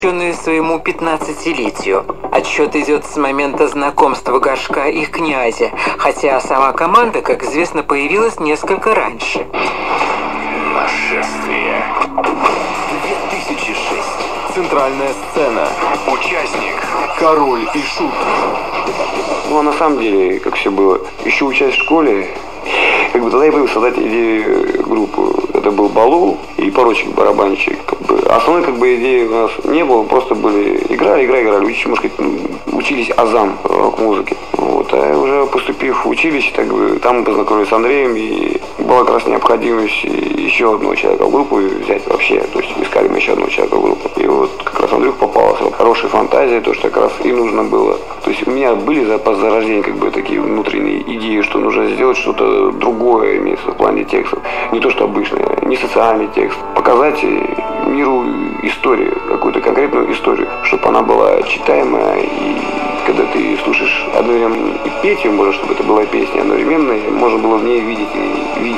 посвященную своему 15-летию. Отсчет идет с момента знакомства Горшка и князя, хотя сама команда, как известно, появилась несколько раньше. Нашествие. 2006. Центральная сцена. Участник. Король и Шут. Ну, а на самом деле, как все было, еще учась в школе, как бы тогда я появился создать идею группы. Это был Балу и поручик-барабанщик. Основной идеи у нас не было, просто были играли, учились азам рок-музыки. Вот. А уже поступив в училище, там мы познакомились с Андреем, и была как раз необходимость еще одного человека в группу взять вообще. То есть искали мы еще одного человека в группу. И вот как раз Андрюх попался. Хорошая фантазия, то, что как раз и нужно было. То есть у меня были запасы зарождения, такие внутренние идеи, что нужно сделать что-то другое, имеется в плане текстов. Не то, что обычное, не социальный текст. Показать миру историю, какую-то конкретную историю, чтобы она была читаемая, и когда ты слушаешь одновременно и петь ее, можно, чтобы это была песня одновременно, можно было в ней видеть